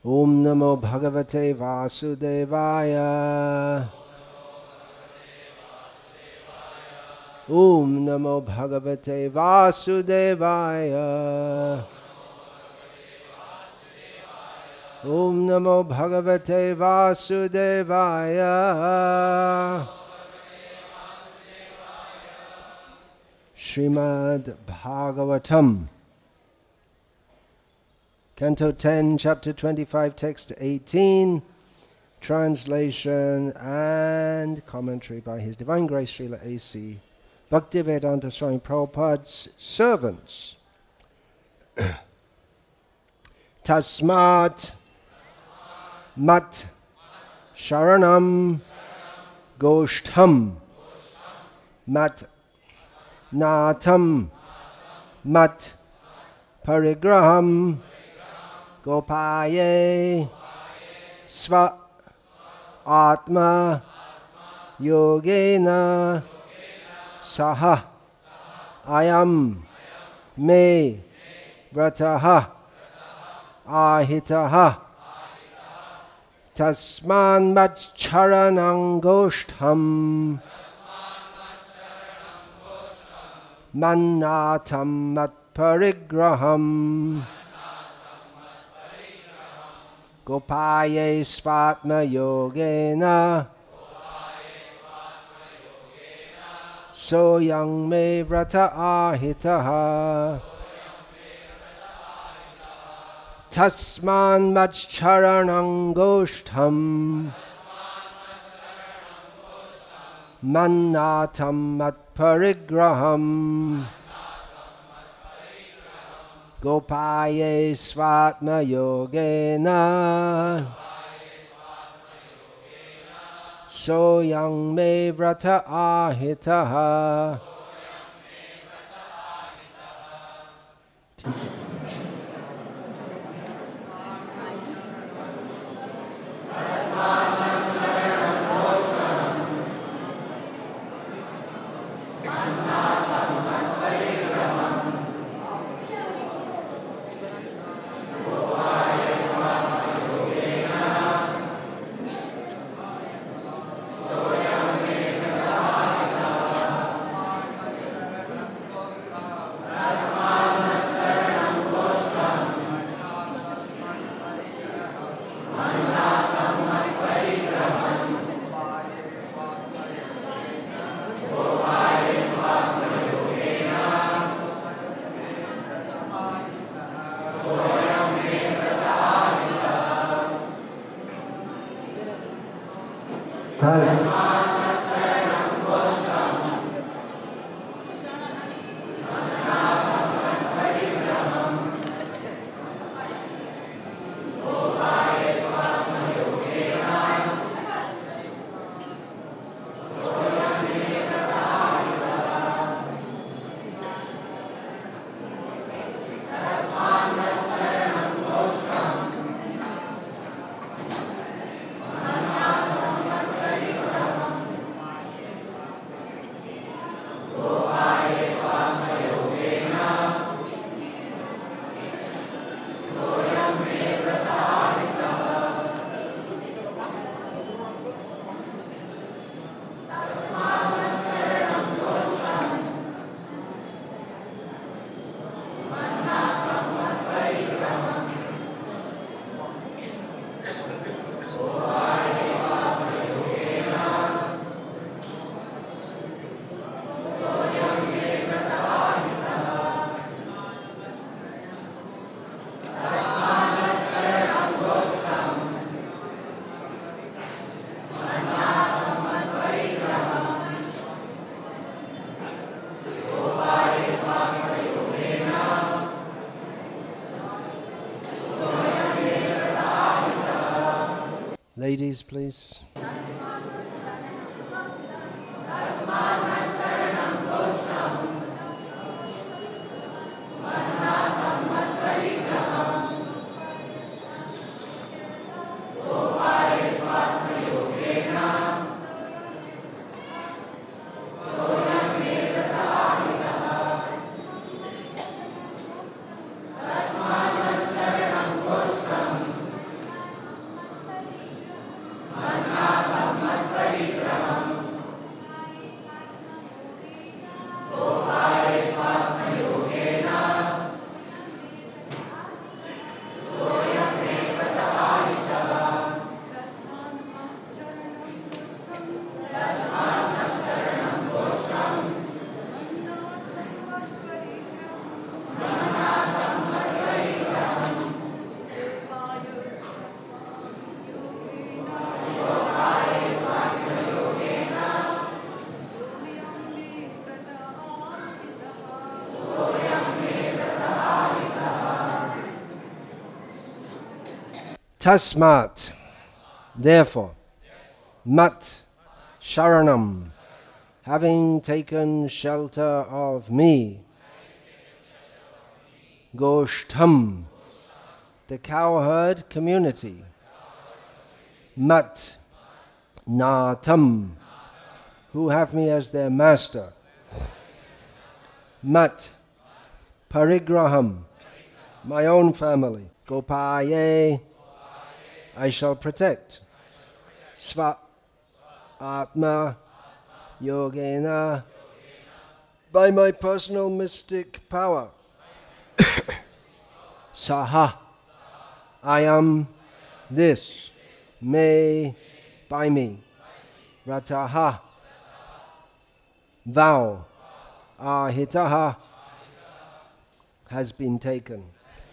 Om Namo Bhagavate Vasudevaya. Om Namo Bhagavate Vasudevaya. Om Namo Bhagavate Vasudevaya. Srimad Bhagavatam, Canto 10, Chapter 25, Text 18, translation and commentary by His Divine Grace Srila A.C. Bhaktivedanta Swami Prabhupada's servants. Tasmat mat sharanam goshtham mat natam mat parigraham gopaye sva atma yogena saha ayam me vrataha ahitaha tasman matcharanang goshtham mannatam matparigraham gopaye svatma yogena soyang me vrata ahitaha tasman matcharanang goshtham mannatam matparigraham gopaye svatma yogena soyang me vrata ahitaha. Ladies, please. Tasmat, therefore, mat sharanam, having taken shelter of me, Goshtam, the cowherd community, mat natam, who have me as their master, mat parigraham, my own family, gopaye, I shall protect, sva atma yogena, by my personal mystic power, saha, I am this, me, by me, rataha, vow, ahitaha, has been taken.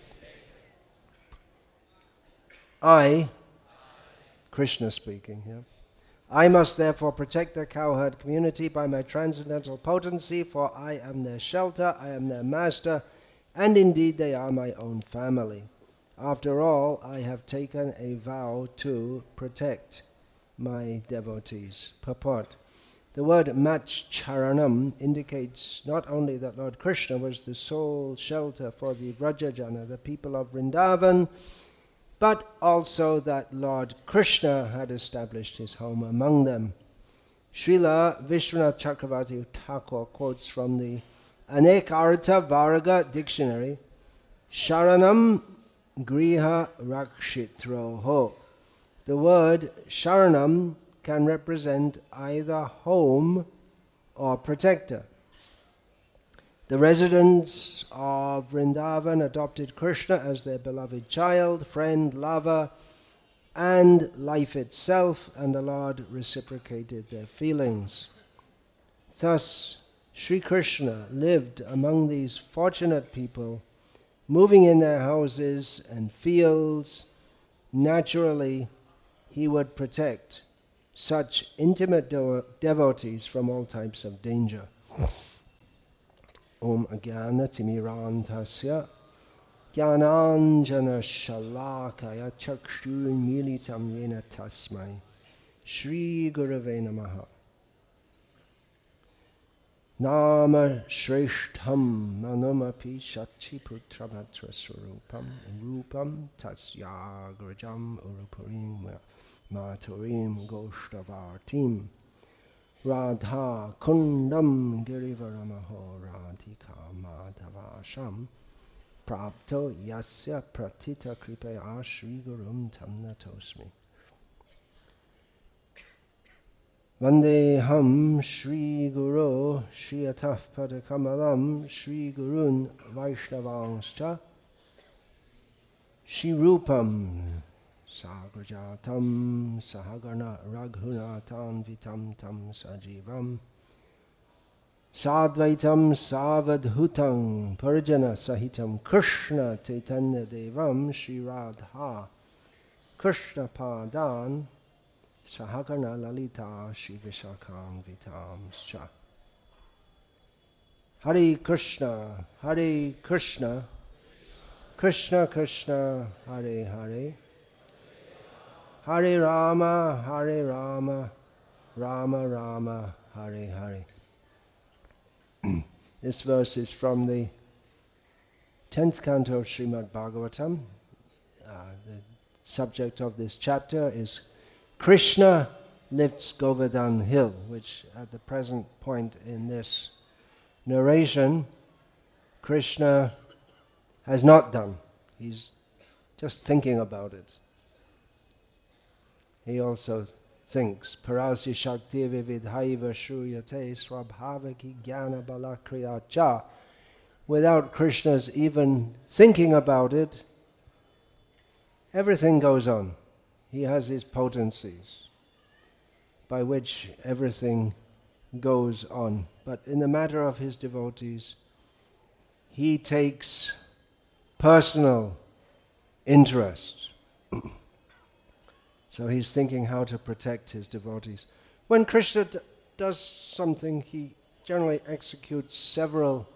I, Krishna speaking here, I must therefore protect the cowherd community by my transcendental potency, for I am their shelter, I am their master, and indeed they are my own family. After all, I have taken a vow to protect my devotees. Purport. The word Matcharanam indicates not only that Lord Krishna was the sole shelter for the Vrajajana, the people of Vrindavan, but also that Lord Krishna had established his home among them. Srila Vishwanath Chakravarti Thakur quotes from the Anekartha Varga dictionary, Sharanam Griha Rakshitroho. The word Sharanam can represent either home or protector. The residents of Vrindavan adopted Krishna as their beloved child, friend, lover, and life itself, and the Lord reciprocated their feelings. Thus, Sri Krishna lived among these fortunate people, moving in their houses and fields. Naturally, he would protect such intimate devotees from all types of danger. Om Ajnana Timirantasya Jnananjana Shalakaya Chakshur Militam Yena Tasmai Shri Gurave Namaha. Nama Shreshtham Manamapi Shachi Putrabhatra Swarupam Rupam Tasya Grajam Urupurim Maturim Goshtavartim Radha Kundam Girivaramaho Radhika Madhavasham Prapto Yasya Pratita Kripaya Shri Gurum Tamnatosmi Vandeham Shri Guru Shri Ataf Padakamalam Shri Gurun Vaishnavangscha Shri Rupam Sagrajatam Sahagana Raghunatan Vitam Tam Sajivam Sadvaitam Savadhutam Parjana Sahitam Krishna Chaitanya Devam Shri Radha Krishna Padan Sahagana Lalita Shri Vishakam Vitam Scha. Hare Krishna, Hare Krishna, Krishna Krishna, Hare Hare, Hare Rama, Hare Rama, Rama Rama, Hare Hare. This verse is from the 10th canto of Srimad Bhagavatam. The subject of this chapter is Krishna lifts Govardhan hill, which at the present point in this narration, Krishna has not done. He's just thinking about it. He also thinks, Parasya Shakti Vividhaiva Shruyate Swabhavaki Jnana Balakriyacha. Without Krishna's even thinking about it, everything goes on. He has his potencies by which everything goes on. But in the matter of his devotees, he takes personal interest. So he's thinking how to protect his devotees. When Krishna does something, he generally executes several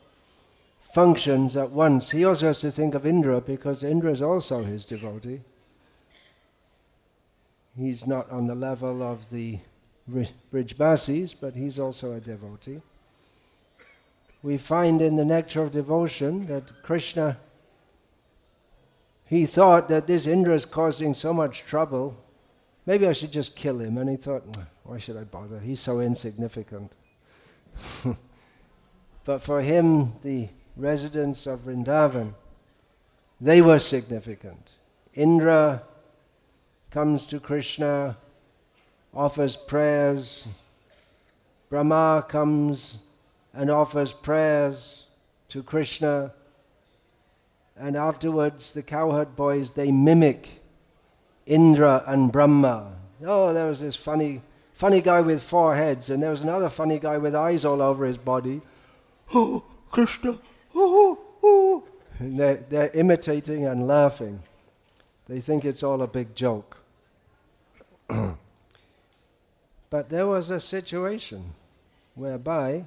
functions at once. He also has to think of Indra, because Indra is also his devotee. He's not on the level of the Brijbasis, but he's also a devotee. We find in the Nectar of Devotion that Krishna, he thought that this Indra is causing so much trouble, maybe I should just kill him. And he thought, why should I bother? He's so insignificant. But for him, the residents of Vrindavan, they were significant. Indra comes to Krishna, offers prayers. Brahma comes and offers prayers to Krishna. And afterwards, the cowherd boys, they mimic Indra and Brahma. Oh, there was this funny guy with 4 heads, and there was another funny guy with eyes all over his body. Oh, Krishna, oh. And they're imitating and laughing. They think it's all a big joke. But there was a situation whereby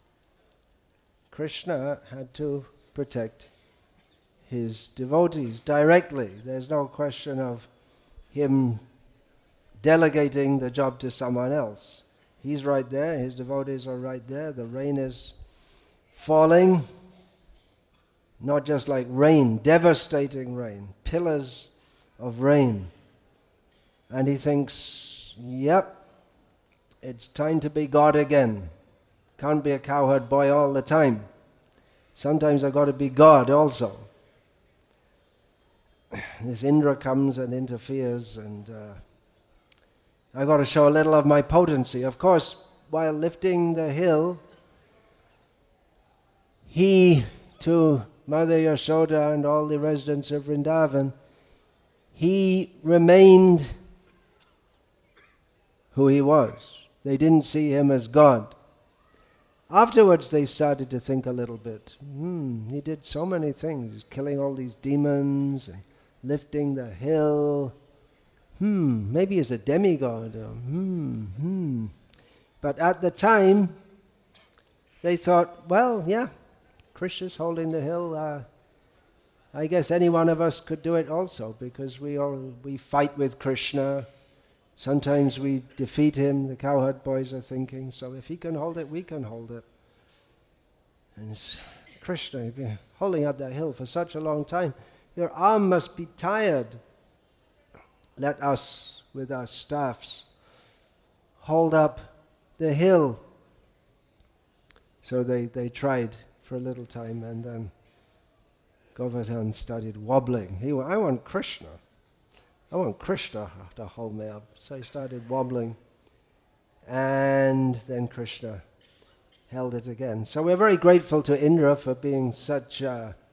Krishna had to protect his devotees directly. There's no question of him delegating the job to someone else. He's right there, his devotees are right there, the rain is falling, not just like rain, devastating rain, pillars of rain. And he thinks, yep, it's time to be God again. Can't be a cowherd boy all the time. Sometimes I've got to be God also. This Indra comes and interferes, and I've got to show a little of my potency. Of course, while lifting the hill, he, to Mother Yashoda and all the residents of Vrindavan, he remained who he was. They didn't see him as God. Afterwards, they started to think a little bit. He did so many things, killing all these demons, and lifting the hill. Maybe he's a demigod. But at the time, they thought, well, yeah, Krishna's holding the hill. I guess any one of us could do it also, because we fight with Krishna. Sometimes we defeat him, the cowherd boys are thinking, so if he can hold it, we can hold it. And it's Krishna, you've been holding up that hill for such a long time. Your arm must be tired. Let us, with our staffs, hold up the hill. So they tried for a little time, and then Govardhan started wobbling. I want Krishna. I want Krishna to hold me up. So he started wobbling, and then Krishna held it again. So we're very grateful to Indra for being such,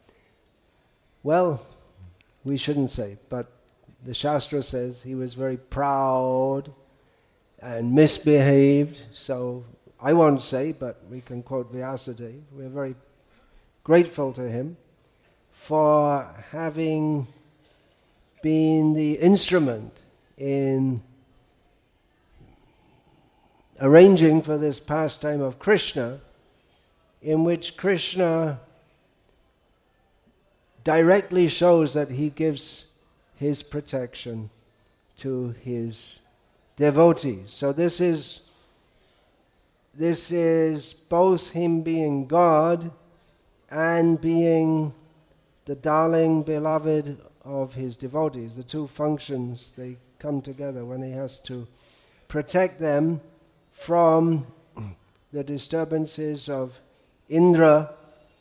well, we shouldn't say, but the Shastra says he was very proud and misbehaved. So I won't say, but we can quote Vyasadeva. We're very grateful to him for having been the instrument in arranging for this pastime of Krishna, in which Krishna directly shows that he gives his protection to his devotees. So this is both him being God and being the darling beloved of his devotees. The two functions, they come together when he has to protect them from the disturbances of Indra.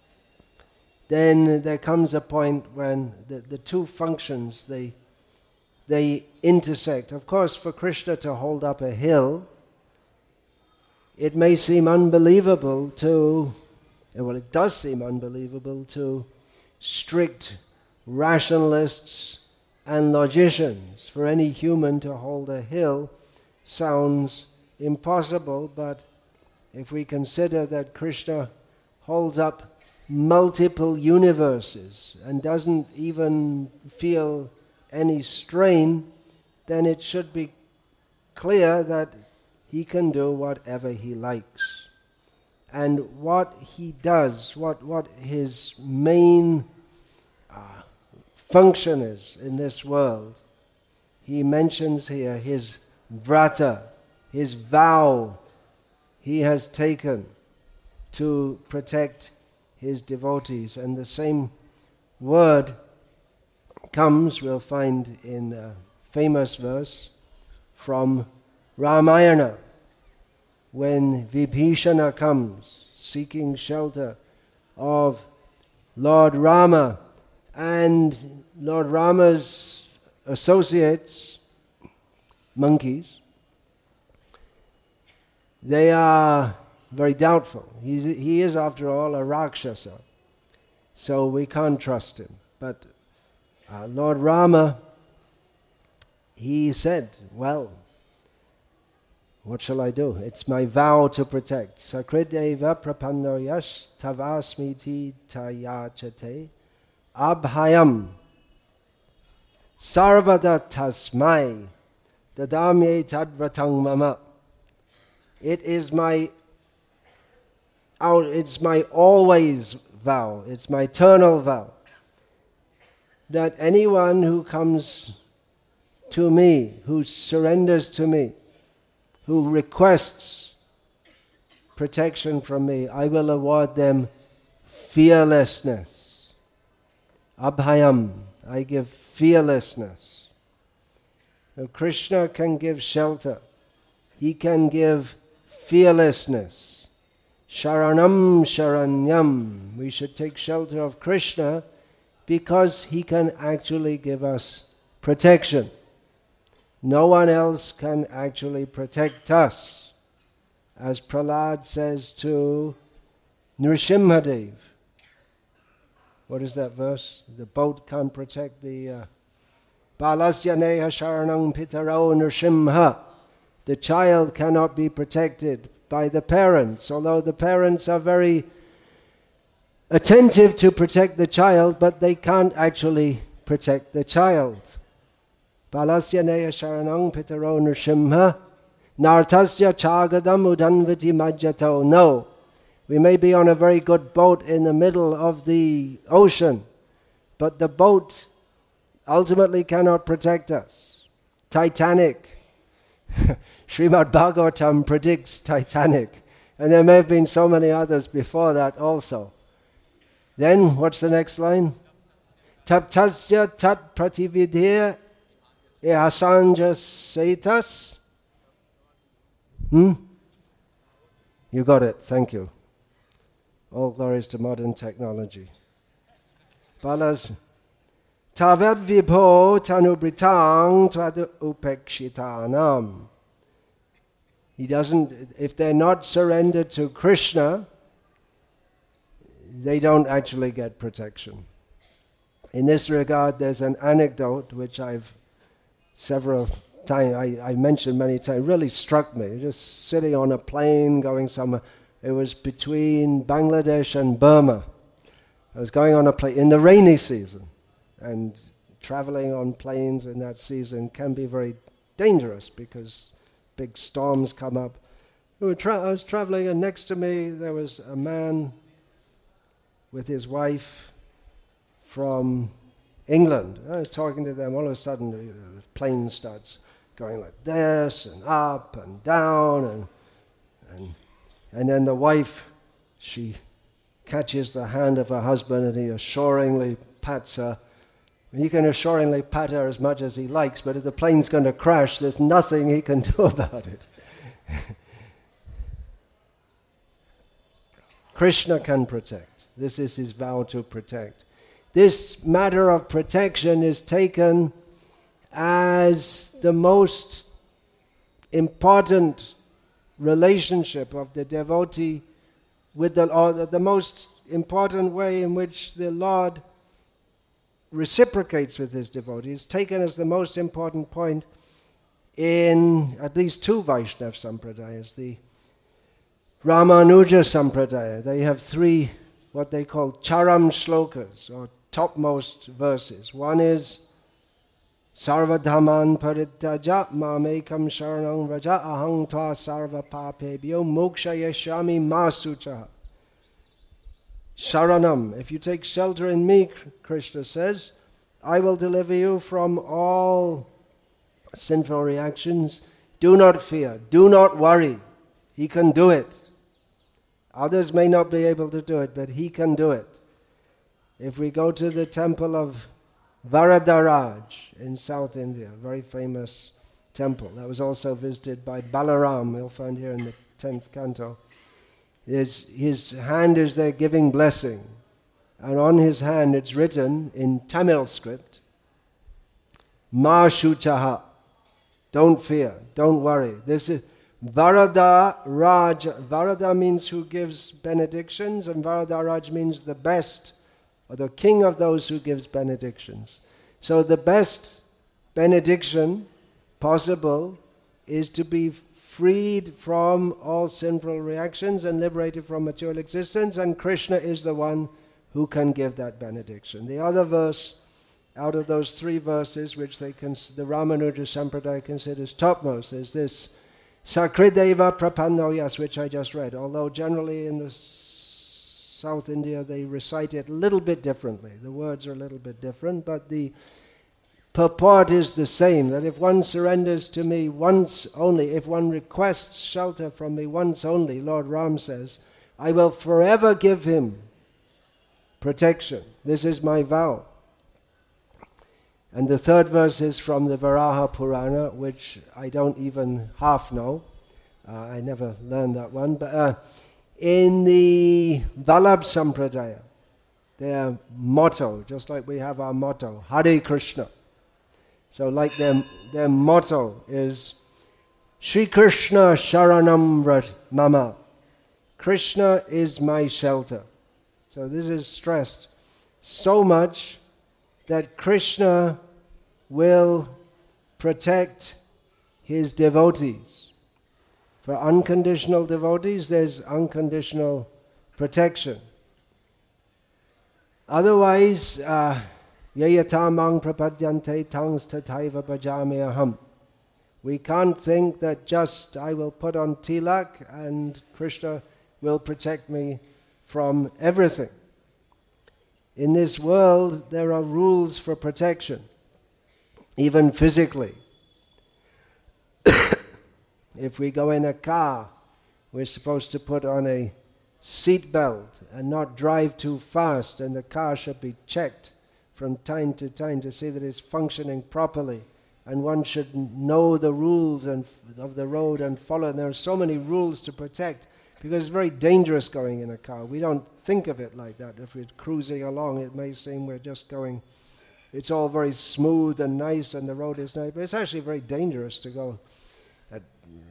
Then there comes a point when the two functions, they intersect. Of course, for Krishna to hold up a hill, it may seem unbelievable to, well, it does seem unbelievable to strict rationalists and logicians. For any human to hold a hill sounds impossible, but if we consider that Krishna holds up multiple universes and doesn't even feel any strain, then it should be clear that he can do whatever he likes. And what he does, what his main function is in this world, he mentions here his vrata, his vow he has taken to protect his devotees. And the same word comes, we'll find in a famous verse from Ramayana, when Vibhishana comes seeking shelter of Lord Rama, and Lord Rama's associates, monkeys, they are very doubtful. He is, after all, a Rakshasa, so we can't trust him. But Lord Rama, he said, well, what shall I do? It's my vow to protect. Sakrideva prapanno yash tavasmiti tayachate abhayam sarvada tasmai dadamye tadvratang mama. It's my always vow, it's my eternal vow, that anyone who comes to me, who surrenders to me, who requests protection from me, I will award them fearlessness. Abhayam, I give fearlessness. Now, Krishna can give shelter. He can give fearlessness. Sharanam Sharanyam. We should take shelter of Krishna because he can actually give us protection. No one else can actually protect us. As Prahlad says to Nrsimhadev. What is that verse? The boat can't protect the... Balasya neha sharanam pitaro Nrsimha. The child cannot be protected by the parents, although the parents are very attentive to protect the child, but they can't actually protect the child. Balasya neha sharanam pitaro Nrsimha. Nartasya chagadam udanviti majjato. No. We may be on a very good boat in the middle of the ocean, but the boat ultimately cannot protect us. Titanic. Srimad Bhagavatam predicts Titanic. And there may have been so many others before that also. Then, what's the next line? Taptasya tat pratividhya ehasanja setas. You got it, thank you. All glories to modern technology. Balas Tavad vibho tanubritang tvad upekshitanam. He doesn't, if they're not surrendered to Krishna, they don't actually get protection. In this regard, there's an anecdote which I've several times, I mentioned many times, really struck me. Just sitting on a plane going somewhere. It was between Bangladesh and Burma. I was going on a plane in the rainy season, and traveling on planes in that season can be very dangerous because big storms come up. I was traveling, and next to me there was a man with his wife from England. I was talking to them. All of a sudden, the plane starts going like this and up and down, and then the wife, she catches the hand of her husband and he assuringly pats her. He can assuringly pat her as much as he likes, but if the plane's going to crash, there's nothing he can do about it. Krishna can protect. This is his vow to protect. This matter of protection is taken as the most important relationship of the devotee with the most important way in which the Lord reciprocates with his devotees, taken as the most important point in at least two Vaishnava Sampradayas. The Ramanuja Sampradaya, they have three what they call charam shlokas, or topmost verses. One is Sarva Dhamman Parityaja Mamekam Sharanam Raja Ahang Tva Sarva Papebhyo Moksha Yashami Masucha. Sharanam, if you take shelter in me, Krishna says, I will deliver you from all sinful reactions, do not fear, do not worry. He can do it. Others may not be able to do it, but he can do it. If we go to the temple of Varadaraj in South India, a very famous temple that was also visited by Balaram, we'll find here in the 10th canto. His hand is there giving blessing, and on his hand it's written in Tamil script, Ma Shuchaha, don't fear, don't worry. This is Varada Raj. Varada means who gives benedictions, and Varada Raj means the best, or the king of those who gives benedictions. So the best benediction possible is to be freed from all sinful reactions and liberated from material existence, and Krishna is the one who can give that benediction. The other verse, out of those 3 verses, which the Ramanuja Sampradaya considers topmost, is this Sakrideva Prapannoyas, which I just read, although generally in the South India they recite it a little bit differently. The words are a little bit different, but the purport is the same, that if one surrenders to me once only, if one requests shelter from me once only, Lord Ram says, I will forever give him protection. This is my vow. And the 3rd verse is from the Varaha Purana, which I don't even half know. I never learned that one. But in the Vallabh Sampradaya, their motto, just like we have our motto, Hare Krishna. So like their motto is Shri Krishna Sharanam Vrat Mama. Krishna is my shelter. So this is stressed so much that Krishna will protect his devotees. For unconditional devotees, there's unconditional protection. Otherwise, yayatamang prapadyante tangs tataiva bhajami aham. We can't think that just I will put on tilak and Krishna will protect me from everything. In this world, there are rules for protection, even physically. If we go in a car, we're supposed to put on a seat belt and not drive too fast, and the car should be checked from time to time to see that it's functioning properly. And one should know the rules of the road and follow. And there are so many rules to protect, because it's very dangerous going in a car. We don't think of it like that. If we're cruising along, it may seem we're just going, it's all very smooth and nice and the road is nice, but it's actually very dangerous to go at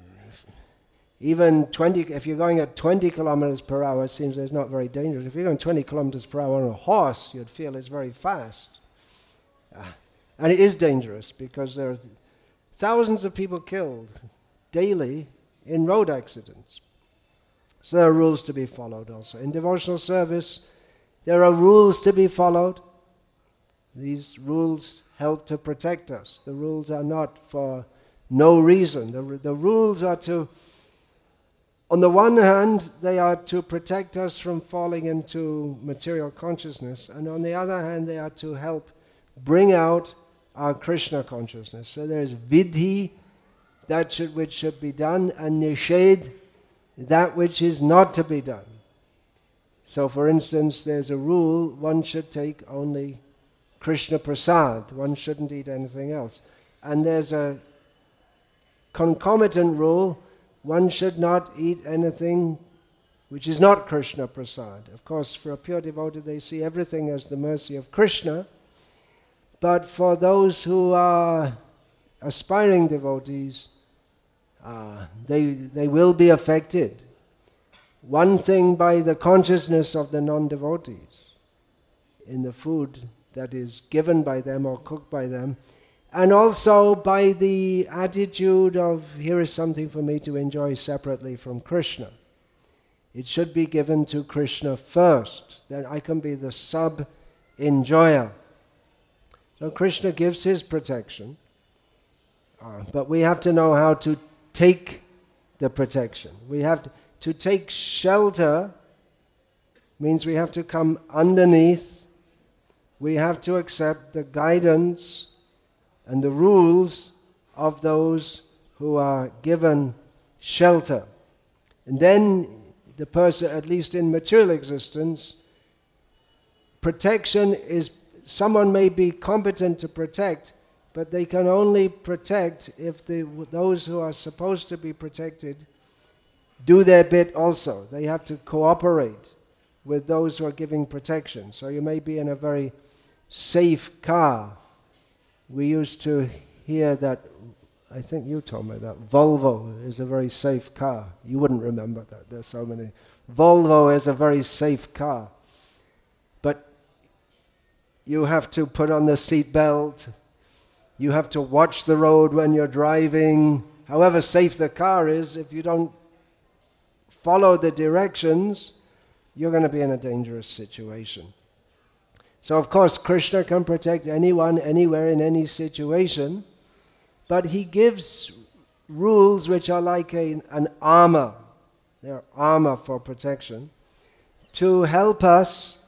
even 20, if you're going at 20 kilometers per hour, it seems it's not very dangerous. If you're going 20 kilometers per hour on a horse, you'd feel it's very fast. And it is dangerous because there are thousands of people killed daily in road accidents. So there are rules to be followed also. In devotional service, there are rules to be followed. These rules help to protect us. The rules are not for no reason. The rules are to, on the one hand, they are to protect us from falling into material consciousness, and on the other hand, they are to help bring out our Krishna consciousness. So there's vidhi, which should be done, and nishedh, that which is not to be done. So for instance, there's a rule, one should take only Krishna prasad, one shouldn't eat anything else. And there's a concomitant rule, one should not eat anything which is not Krishna prasad. Of course, for a pure devotee, they see everything as the mercy of Krishna, but for those who are aspiring devotees, they will be affected. One thing by the consciousness of the non-devotees in the food that is given by them or cooked by them, and also by the attitude of, here is something for me to enjoy separately from Krishna. It should be given to Krishna first, then I can be the sub-enjoyer. So Krishna gives his protection, but we have to know how to take the protection. We have to take shelter, means we have to come underneath. We have to accept the guidance and the rules of those who are given shelter. And then the person, at least in material existence, protection is, someone may be competent to protect, but they can only protect if those who are supposed to be protected do their bit also. They have to cooperate with those who are giving protection. So you may be in a very safe car. We used to hear that, I think you told me that, Volvo is a very safe car. You wouldn't remember that, there's so many. Volvo is a very safe car. But you have to put on the seat belt. You have to watch the road when you're driving. However safe the car is, if you don't follow the directions, you're going to be in a dangerous situation. So of course Krishna can protect anyone, anywhere, in any situation, but he gives rules which are like an armor. They're armor for protection, to help us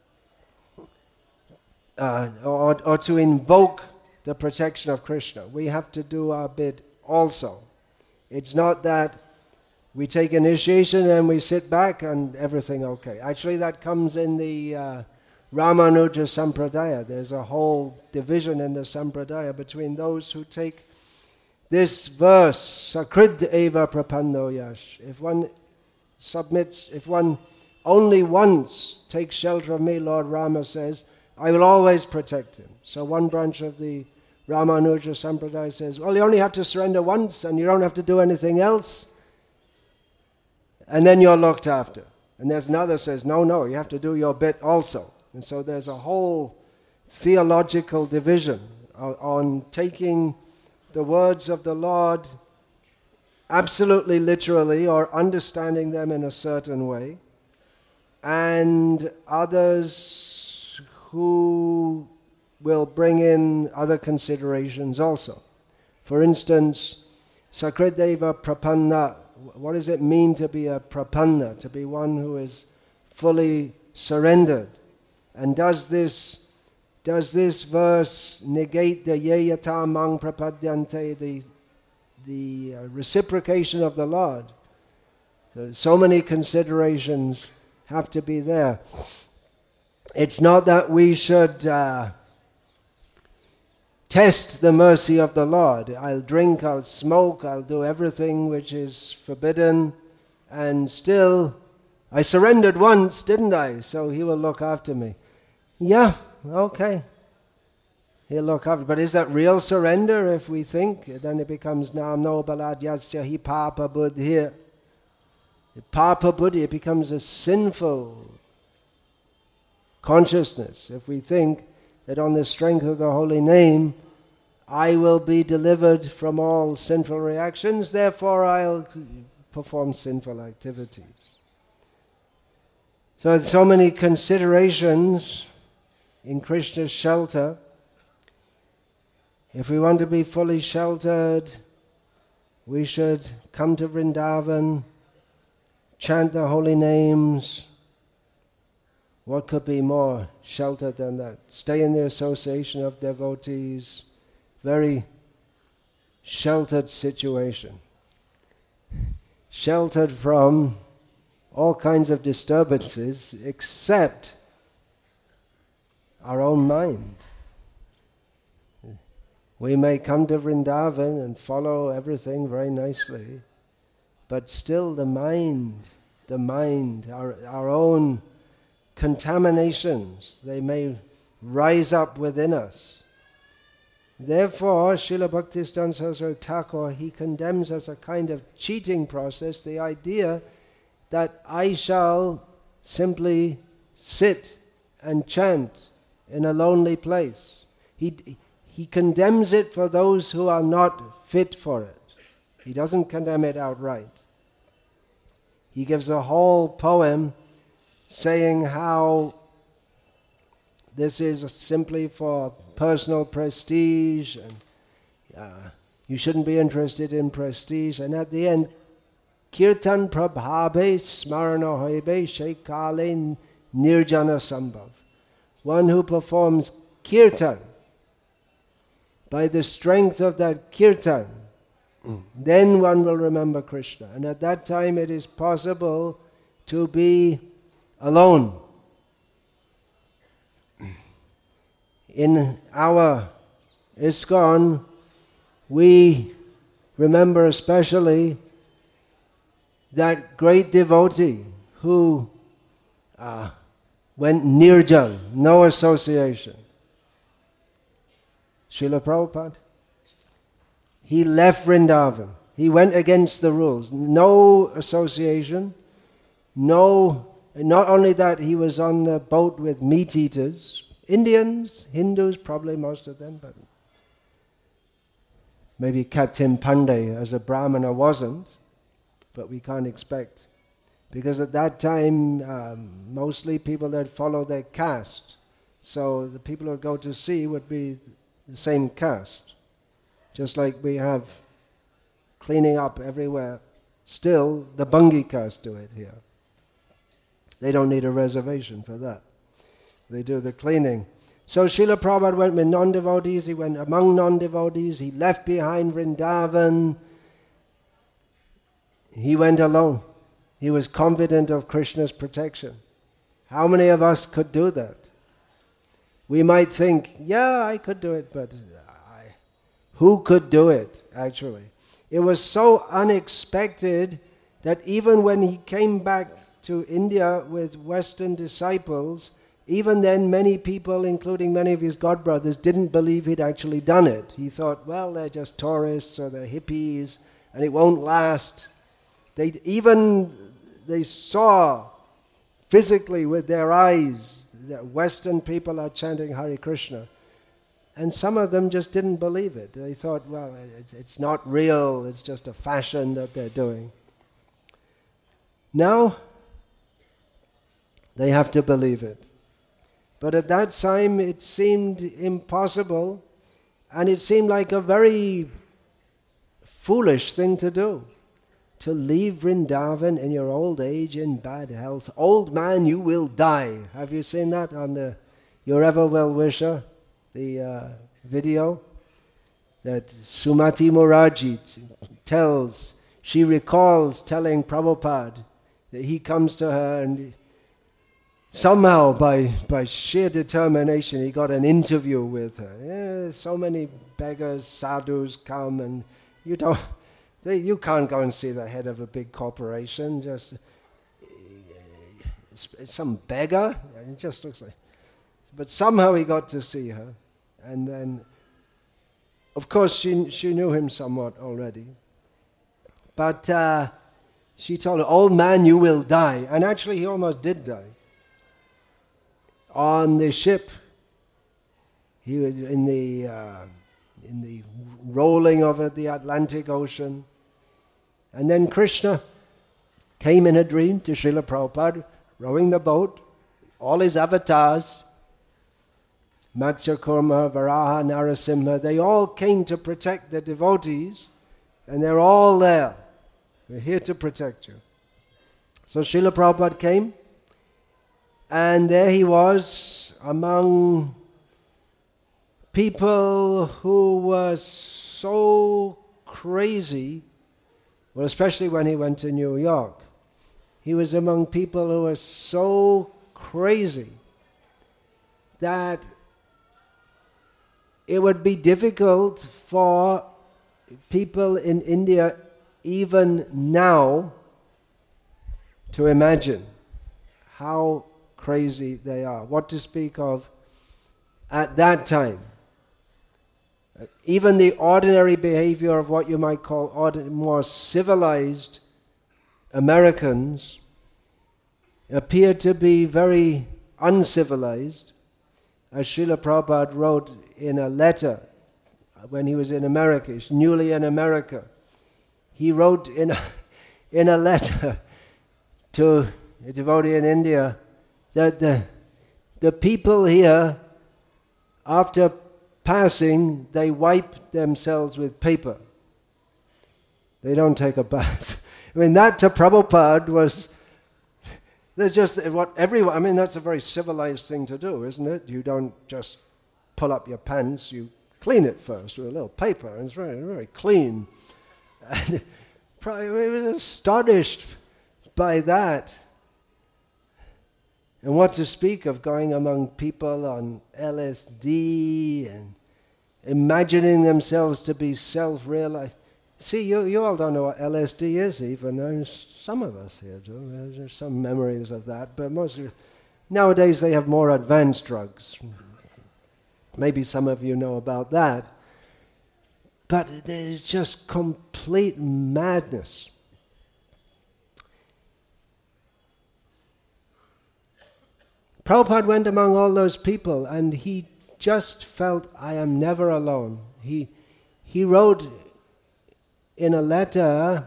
or to invoke the protection of Krishna. We have to do our bit also. It's not that we take initiation and we sit back and everything okay. Actually, that comes in the Ramanuja Sampradaya. There's a whole division in the Sampradaya between those who take this verse, Sakrid eva prapanno yash. If one submits, if one only once takes shelter of me, Lord Rama says, I will always protect him. So one branch of the Ramanuja Sampradaya says, well, you only have to surrender once and you don't have to do anything else, and then you're looked after. And there's another says, no, you have to do your bit also. And so there's a whole theological division on taking the words of the Lord absolutely literally or understanding them in a certain way, and others who will bring in other considerations also. For instance, Sakrideva Prapanna. What does it mean to be a prapanna, to be one who is fully surrendered? And does this verse negate the yeyata mang prapadyante, the reciprocation of the Lord? So many considerations have to be there. It's not that we should test the mercy of the Lord. I'll drink, I'll smoke, I'll do everything which is forbidden, and still I surrendered once, didn't I? So he will look after me. Yeah, okay. He'll look after me. But is that real surrender? If we think, then it becomes nam no balad yasya hi papa buddhi. Papa buddhi, it becomes a sinful consciousness. If we think that on the strength of the holy name, I will be delivered from all sinful reactions, therefore I'll perform sinful activities. So many considerations in Krishna's shelter. If we want to be fully sheltered, we should come to Vrindavan, chant the holy names. What could be more sheltered than that? Stay in the association of devotees. Very sheltered situation. Sheltered from all kinds of disturbances except our own mind. We may come to Vrindavan and follow everything very nicely, but still the mind, our own contaminations, they may rise up within us. Therefore, Srila Bhaktisiddhanta Saraswati Thakur, he condemns as a kind of cheating process the idea that I shall simply sit and chant in a lonely place. He condemns it for those who are not fit for it. He doesn't condemn it outright. He gives a whole poem saying how this is simply for personal prestige and you shouldn't be interested in prestige. And at the end, Kirtan prabhabe smarana hoibe shekale nirjana sambhav. One who performs kirtan, by the strength of that kirtan, then one will remember Krishna. And at that time it is possible to be alone. In our ISKCON, we remember especially that great devotee who went nirjan, no association. Srila Prabhupada. He left Vrindavan. He went against the rules. No association. Not only that, he was on the boat with meat eaters. Indians, Hindus, probably most of them, but maybe Captain Pandey as a Brahmana wasn't, but we can't expect. Because at that time, mostly people that follow their caste. So the people who go to sea would be the same caste. Just like we have cleaning up everywhere. Still, the Bungi caste do it here. They don't need a reservation for that. They do the cleaning. So Srila Prabhupada went with non-devotees, he went among non-devotees, he left behind Vrindavan. He went alone. He was confident of Krishna's protection. How many of us could do that? We might think, yeah, I could do it, but who could do it, actually? It was so unexpected that even when he came back to India with Western disciples, even then many people, including many of his godbrothers, didn't believe he'd actually done it. He thought, well, they're just tourists or they're hippies and it won't last. They saw physically with their eyes that Western people are chanting Hare Krishna. And some of them just didn't believe it. They thought, well, it's not real, it's just a fashion that they're doing. Now, they have to believe it. But at that time, it seemed impossible, and it seemed like a very foolish thing to do. To leave Vrindavan in your old age in bad health. Old man, you will die. Have you seen that on the Your Ever Well-Wisher, the video? That Sumati Moraji tells, she recalls telling Prabhupada that he comes to her and somehow by sheer determination he got an interview with her. Yeah, so many beggars, sadhus come and you can't go and see the head of a big corporation, just some beggar. It just looks like. But somehow he got to see her. And then, of course, she knew him somewhat already. But she told him, old man, you will die. And actually, he almost did die. On the ship, he was in the rolling over the Atlantic Ocean. And then Krishna came in a dream to Srila Prabhupada, rowing the boat, all his avatars, Matsya Kurma, Varaha, Narasimha, they all came to protect the devotees, and they're all there. We're here to protect you. So Srila Prabhupada came, and there he was among people who were so crazy, well, especially when he went to New York. He was among people who were so crazy that it would be difficult for people in India even now to imagine how crazy they are. What to speak of at that time. Even the ordinary behavior of what you might call more civilized Americans appear to be very uncivilized. As Srila Prabhupada wrote in a letter when he was in America, he's newly in America, he wrote in a letter to a devotee in India that the people here, after passing, they wipe themselves with paper. They don't take a bath. I mean, that to Prabhupada was, there's just what everyone, I mean, that's a very civilized thing to do, isn't it? You don't just pull up your pants, you clean it first with a little paper, and it's very, very clean. And probably was astonished by that. And what to speak of going among people on LSD and imagining themselves to be self-realized. See, you all don't know what LSD is even. Some of us here do. There's some memories of that. But nowadays they have more advanced drugs. Maybe some of you know about that. But there's just complete madness. Prabhupada went among all those people and he just felt, I am never alone. He wrote in a letter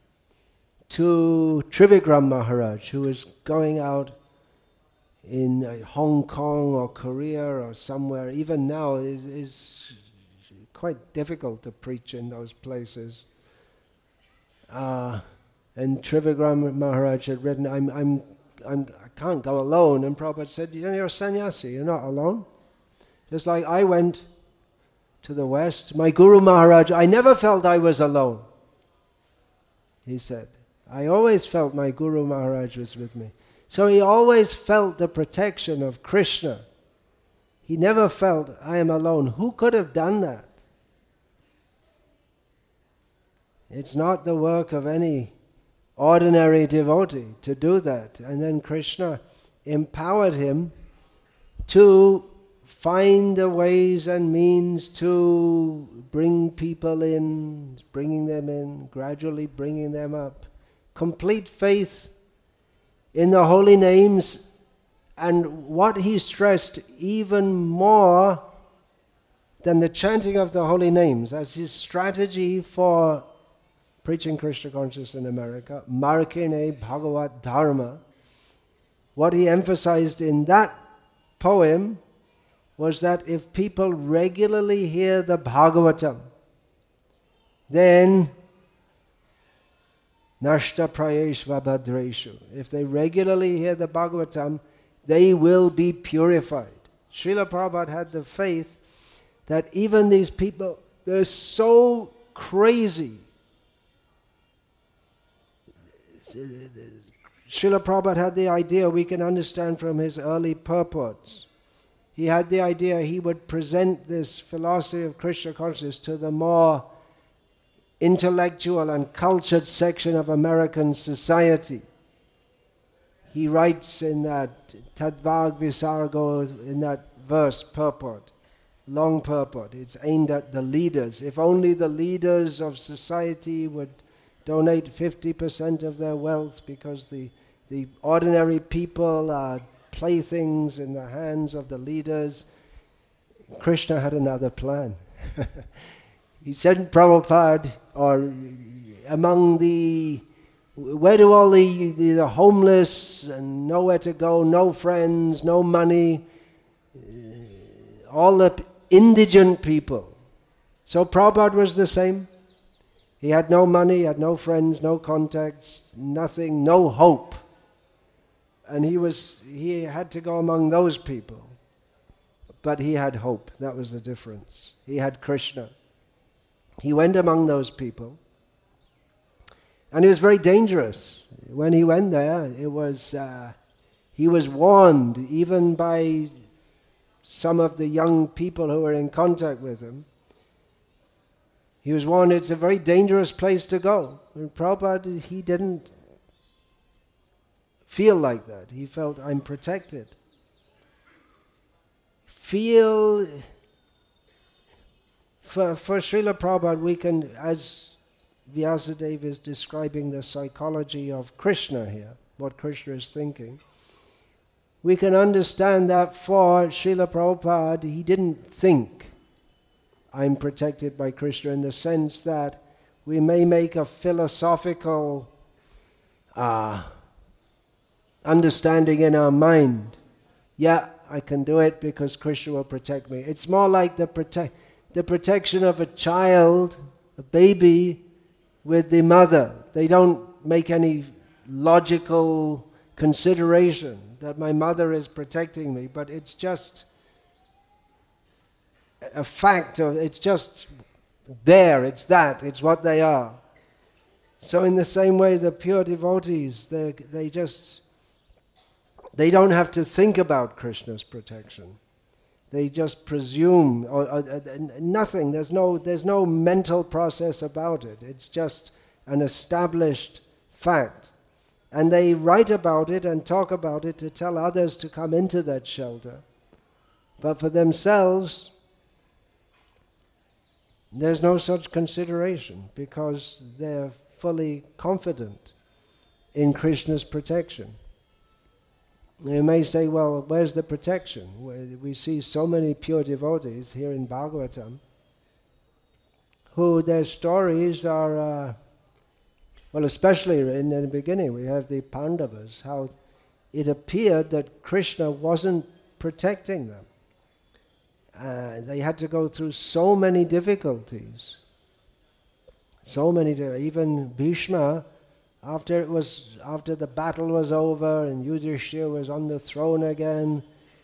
to Trivikram Maharaj, who was going out in Hong Kong or Korea or somewhere. Even now is quite difficult to preach in those places. And Trivikram Maharaj had written, I can't go alone. And Prabhupada said, you're a sannyasi, you're not alone. Just like I went to the West, my Guru Maharaj, I never felt I was alone. He said, I always felt my Guru Maharaj was with me. So he always felt the protection of Krishna. He never felt, I am alone. Who could have done that? It's not the work of any ordinary devotee to do that. And then Krishna empowered him to find the ways and means to bring people in, bringing them in, gradually bringing them up. Complete faith in the holy names, and what he stressed even more than the chanting of the holy names as his strategy for preaching Krishna consciousness in America, Markine Bhagavat Dharma. What he emphasized in that poem was that if people regularly hear the Bhagavatam, then Nashta Prayeshva Bhadreshu. If they regularly hear the Bhagavatam, they will be purified. Srila Prabhupada had the faith that even these people, they're so crazy. Srila Prabhupada had the idea, we can understand from his early purports. He had the idea he would present this philosophy of Krishna consciousness to the more intellectual and cultured section of American society. He writes in that Tadvag Visargo, in that verse, purport, long purport, it's aimed at the leaders. If only the leaders of society would donate 50% of their wealth, because the ordinary people are playthings in the hands of the leaders. Krishna had another plan. He sent Prabhupada, or among where do all the homeless and nowhere to go, no friends, no money, all the indigent people. So Prabhupada was the same. He had no money, he had no friends, no contacts, nothing, no hope. And he had to go among those people. But he had hope. That was the difference. He had Krishna. He went among those people. And it was very dangerous. When he went there, he was warned, even by some of the young people who were in contact with him. He was warned it's a very dangerous place to go. And Prabhupada, he didn't feel like that. He felt, I'm protected. For Srila Prabhupada, we can, as Vyasadeva is describing the psychology of Krishna here, what Krishna is thinking, we can understand that for Srila Prabhupada, he didn't think, I'm protected by Krishna, in the sense that we may make a philosophical understanding in our mind. Yeah, I can do it because Krishna will protect me. It's more like the protection of a child, a baby, with the mother. They don't make any logical consideration that my mother is protecting me, but it's just a fact of, it's just there, it's what they are. So in the same way, the pure devotees, they don't have to think about Krishna's protection. They just presume, or nothing, there's no mental process about it. It's just an established fact. And they write about it and talk about it to tell others to come into that shelter. But for themselves, there's no such consideration because they're fully confident in Krishna's protection. You may say, well, where's the protection? We see so many pure devotees here in Bhagavatam who their stories are, well, especially in the beginning, we have the Pandavas, how it appeared that Krishna wasn't protecting them. They had to go through so many difficulties. Even Bhishma, after the battle was over and Yudhishthira was on the throne again,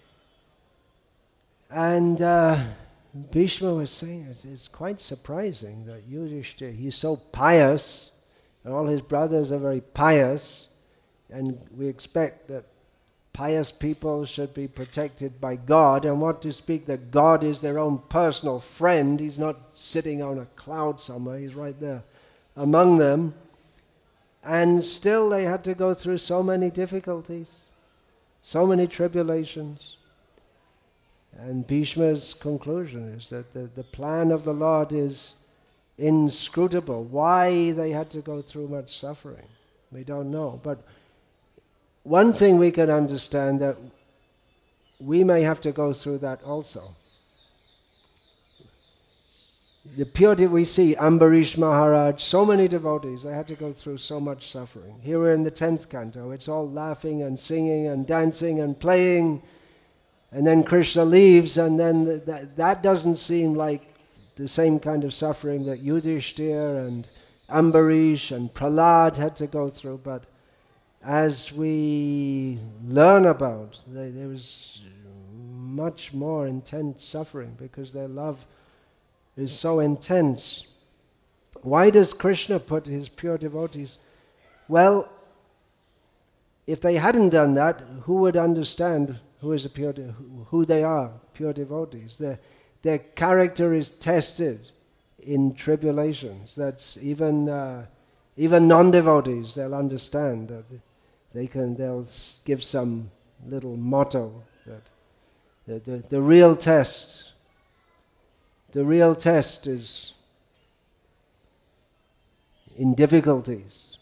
and Bhishma was saying, it's quite surprising that Yudhishthira, he's so pious, and all his brothers are very pious, and we expect that pious people should be protected by God, and what to speak that God is their own personal friend. He's not sitting on a cloud somewhere, he's right there among them. And still they had to go through so many difficulties, so many tribulations. And Bhishma's conclusion is that the plan of the Lord is inscrutable. Why they had to go through much suffering, we don't know. But one thing we can understand, that we may have to go through that also. The purity we see, Ambarish Maharaj, so many devotees, they had to go through so much suffering. Here we're in the 10th canto, it's all laughing and singing and dancing and playing, and then Krishna leaves, and then that doesn't seem like the same kind of suffering that Yudhishthira and Ambarish and Prahlad had to go through. But as we learn about, there was much more intense suffering because their love is so intense. Why does Krishna put his pure devotees? Well, if they hadn't done that, who would understand who they are, pure devotees? Their character is tested in tribulations. That's even non-devotees, they'll understand that they'll give some little motto that the real test is in difficulties.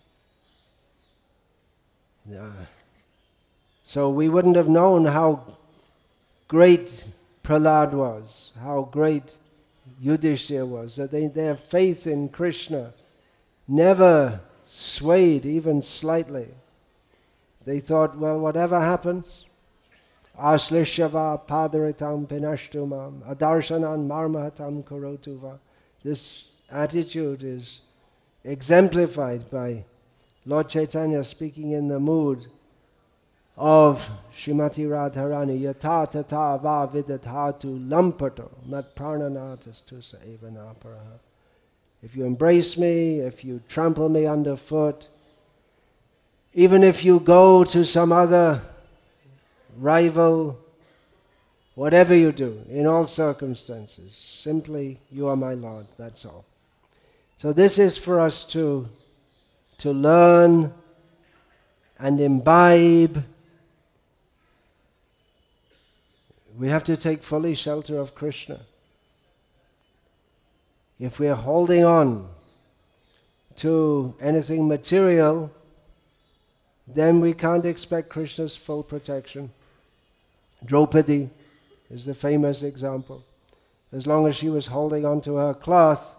So we wouldn't have known how great Prahlad was, how great Yudhishthira was, that their faith in Krishna never swayed even slightly. They thought, well, whatever happens, Aslishyava padaritam pinashtumam adarshanan marmahatam karotuva. This attitude is exemplified by Lord Chaitanya speaking in the mood of Srimati Radharani, yata tata va vidathatu lampato mat prananatas tusa evanaparaha. If you embrace me, if you trample me underfoot, even if you go to some other rival, whatever you do, in all circumstances, simply you are my Lord, that's all. So this is for us to learn and imbibe. We have to take fully shelter of Krishna. If we are holding on to anything material, then we can't expect Krishna's full protection. Draupadi is the famous example. As long as she was holding on to her cloth,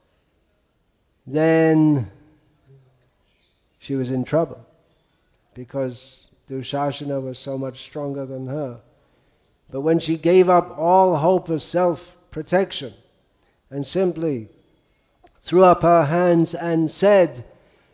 then she was in trouble because Dushasana was so much stronger than her. But when she gave up all hope of self-protection and simply threw up her hands and said,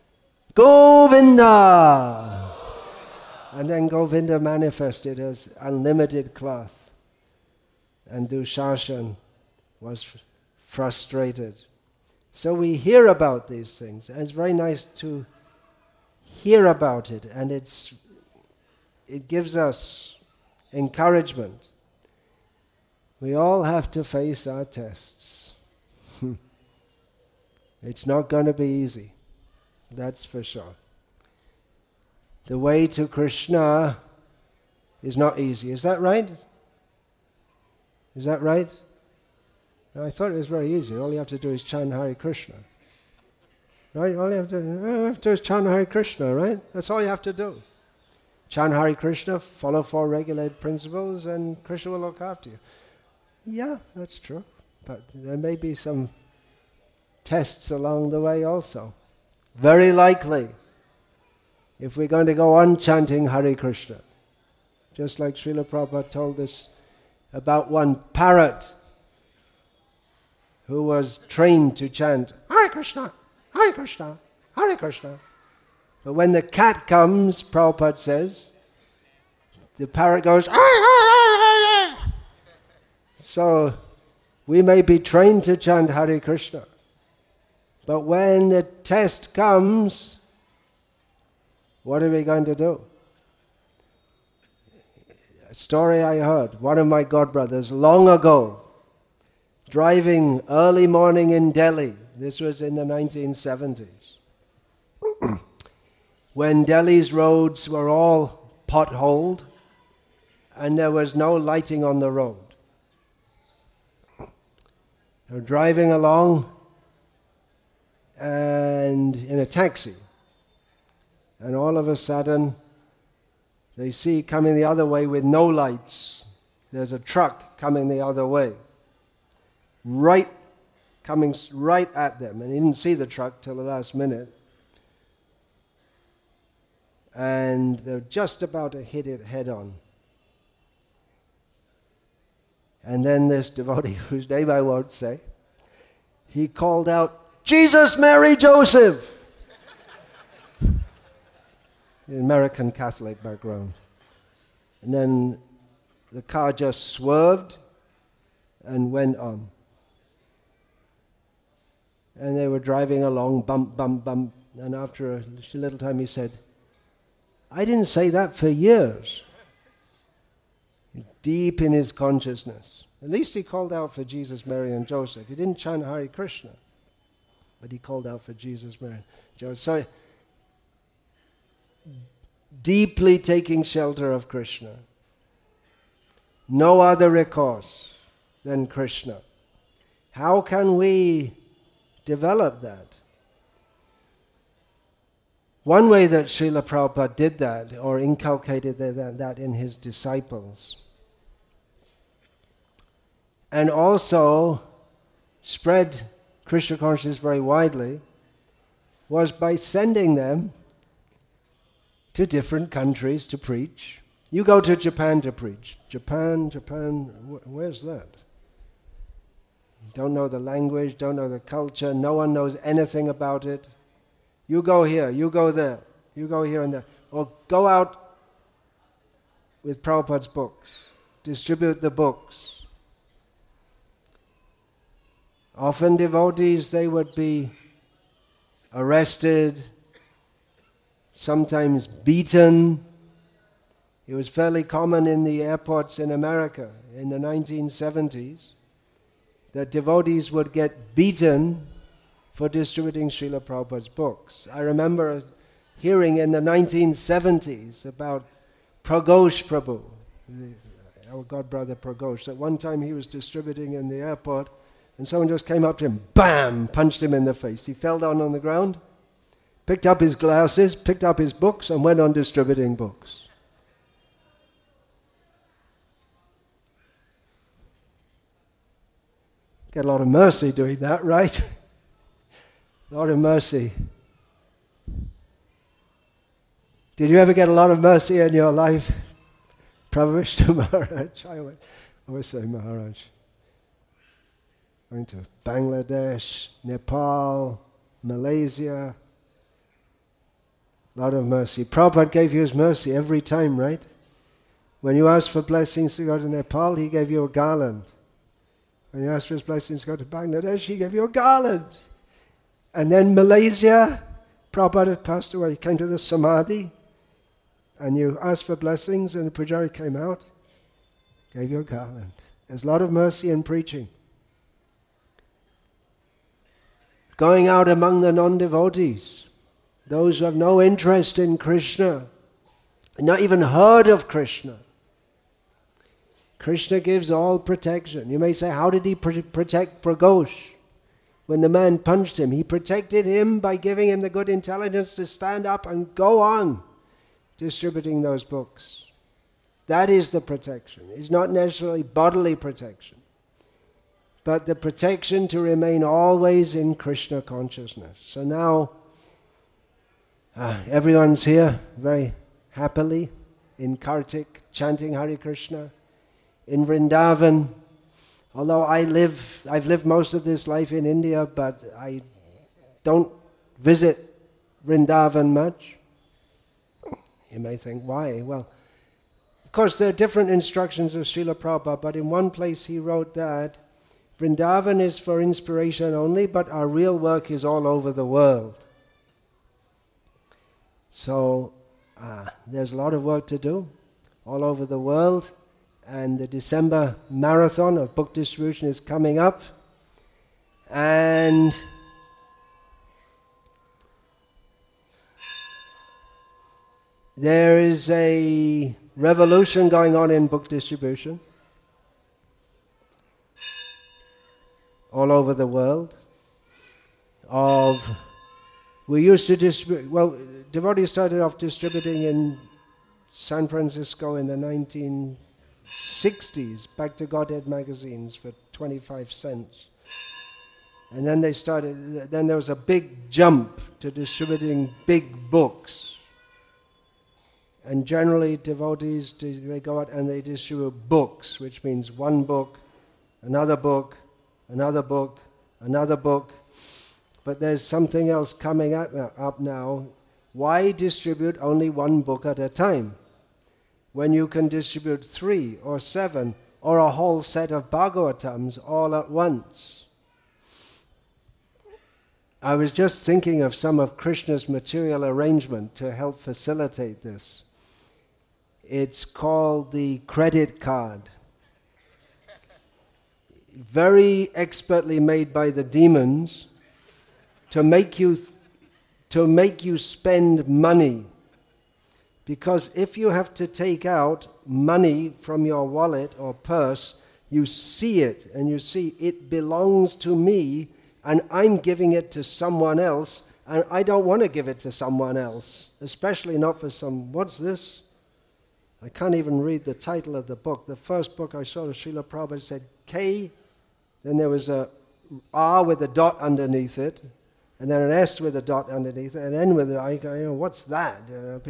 Govinda! And then Govinda manifested as unlimited cloth. And Dushasana was frustrated. So we hear about these things, and it's very nice to hear about it, and it gives us encouragement. We all have to face our tests. It's not going to be easy, that's for sure. The way to Krishna is not easy. Is that right? Is that right? No, I thought it was very easy. All you have to do is chant Hare Krishna. Right? All you have to do is chant Hare Krishna, right? That's all you have to do. Chant Hare Krishna, follow 4 regulated principles, and Krishna will look after you. Yeah, that's true. But there may be some tests along the way also. Very likely. If we're going to go on chanting Hare Krishna. Just like Srila Prabhupada told us about one parrot who was trained to chant Hare Krishna, Hare Krishna, Hare Krishna. But when the cat comes, Prabhupada says, the parrot goes, So we may be trained to chant Hare Krishna. But when the test comes, what are we going to do? A story I heard, one of my godbrothers long ago, driving early morning in Delhi. This was in the 1970s. When Delhi's roads were all potholed and there was no lighting on the road. They were driving along and in a taxi. And all of a sudden, they see coming the other way with no lights. There's a truck coming the other way. Coming right at them. And he didn't see the truck till the last minute. And they're just about to hit it head on. And then this devotee, whose name I won't say, he called out, "Jesus, Mary, Joseph!" American Catholic background. And then the car just swerved and went on. And they were driving along, bump, bump, bump. And after a little time he said, "I didn't say that for years." Deep in his consciousness. At least he called out for Jesus, Mary, and Joseph. He didn't chant Hare Krishna, but he called out for Jesus, Mary, and Joseph. So, deeply taking shelter of Krishna. No other recourse than Krishna. How can we develop that? One way that Srila Prabhupada did that, or inculcated that in his disciples, and also spread Krishna consciousness very widely, was by sending them to different countries to preach. You go to Japan to preach. Japan, where's that? Don't know the language, don't know the culture, no one knows anything about it. You go here, you go there, you go here and there. Or go out with Prabhupada's books, distribute the books. Often devotees, they would be arrested, sometimes beaten. It was fairly common in the airports in America in the 1970s that devotees would get beaten for distributing Srila Prabhupada's books. I remember hearing in the 1970s about Pragosh Prabhu, our godbrother Pragosh, that one time he was distributing in the airport and someone just came up to him, bam, punched him in the face. He fell down on the ground, picked up his glasses, picked up his books, and went on distributing books. Get a lot of mercy doing that, right? A lot of mercy. Did you ever get a lot of mercy in your life? Prabhu Vishnu Maharaj. I always say Maharaj. Going to Bangladesh, Nepal, Malaysia. A lot of mercy. Prabhupada gave you his mercy every time, right? When you asked for blessings to go to Nepal, he gave you a garland When you ask for his blessings, go to Bangladesh, he gave you a garland. And then Malaysia, Prabhupada had passed away, he came to the Samadhi, and you asked for blessings, and the Pujari came out, gave you a garland. There's a lot of mercy in preaching. Going out among the non-devotees, those who have no interest in Krishna, not even heard of Krishna. Krishna gives all protection. You may say, how did he protect Pragosh? When the man punched him, he protected him by giving him the good intelligence to stand up and go on distributing those books. That is the protection. It's not necessarily bodily protection, but the protection to remain always in Krishna consciousness. So now, everyone's here very happily in Kartik, chanting Hare Krishna. In Vrindavan, although I've lived most of this life in India, but I don't visit Vrindavan much. You may think, why? Well, of course there are different instructions of Srila Prabhupada, but in one place he wrote that Vrindavan is for inspiration only, but our real work is all over the world. So there's a lot of work to do all over the world. And the December marathon of book distribution is coming up. And there is a revolution going on in book distribution all over the world. We used to distribute, well, devotees started off distributing in San Francisco in the 1960s, Back to Godhead magazines for 25 cents. And then then there was a big jump to distributing big books. And generally devotees, they go out and they distribute books, which means one book, another book, another book, another book. But there's something else coming up now. Why distribute only one book at a time, when you can distribute 3 or 7 or a whole set of Bhagavatams all at once? I was just thinking of some of Krishna's material arrangement to help facilitate this. It's called the credit card. Very expertly made by the demons to make you spend money. Because if you have to take out money from your wallet or purse, you see it and you see it belongs to me and I'm giving it to someone else and I don't want to give it to someone else, especially not for what's this? I can't even read the title of the book. The first book I saw of Srila Prabhupada said K, then there was a R with a dot underneath it, and then an S with a dot underneath it, and N with it. What's that?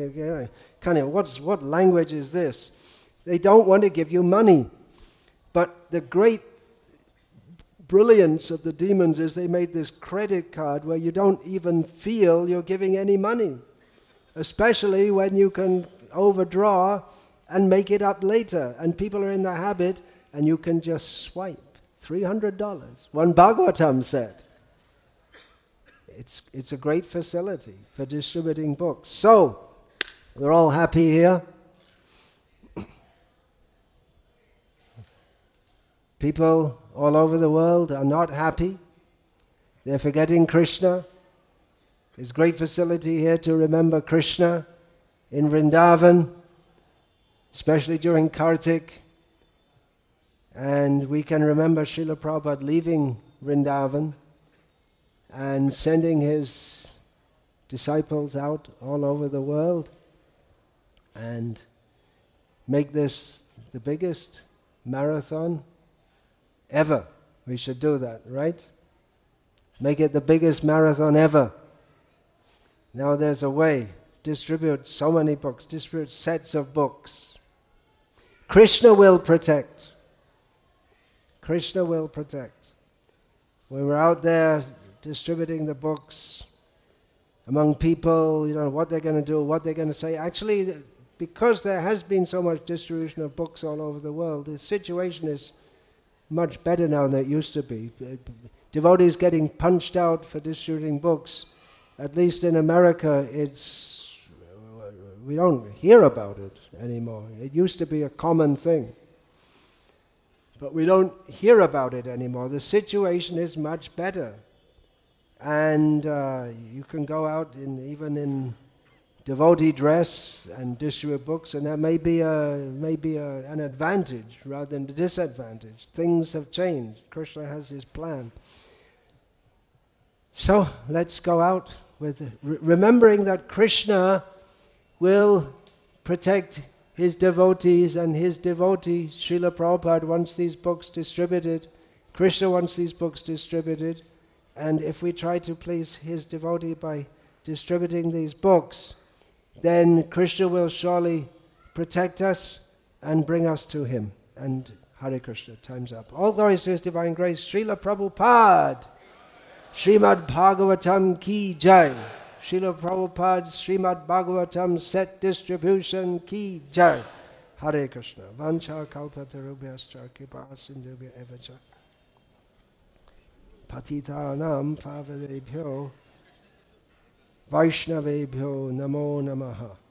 What language is this? They don't want to give you money. But the great brilliance of the demons is they made this credit card where you don't even feel you're giving any money, especially when you can overdraw and make it up later. And people are in the habit, and you can just swipe $300, one Bhagavatam set. It's a great facility for distributing books. So, we're all happy here. People all over the world are not happy. They're forgetting Krishna. There's great facility here to remember Krishna in Vrindavan, especially during Kartik. And we can remember Srila Prabhupada leaving Vrindavan and sending his disciples out all over the world and make this the biggest marathon ever. We should do that, right? Make it the biggest marathon ever. Now there's a way. Distribute so many books. Distribute sets of books. Krishna will protect. Krishna will protect. When we're out there distributing the books among people, what they're going to do, what they're going to say. Actually, because there has been so much distribution of books all over the world, the situation is much better now than it used to be. Devotees getting punched out for distributing books. At least in America, we don't hear about it anymore. It used to be a common thing. But we don't hear about it anymore. The situation is much better. And you can go out even in devotee dress and distribute books, and that may be an advantage rather than a disadvantage. Things have changed. Krishna has his plan. So let's go out with remembering that Krishna will protect his devotees, and his devotee, Srila Prabhupada, wants these books distributed. Krishna wants these books distributed. And if we try to please his devotee by distributing these books, then Krishna will surely protect us and bring us to him. And Hare Krishna, time's up. All glories to his divine grace, Srila Prabhupada, Srimad Bhagavatam ki jai. Srila Prabhupada's Srimad Bhagavatam set distribution ki jai. Hare Krishna. Vancha kalpatarubhyascha kripa sindhubhya evacha. Patitanam pavanebhyo Vaishnavebhyo namo namaha.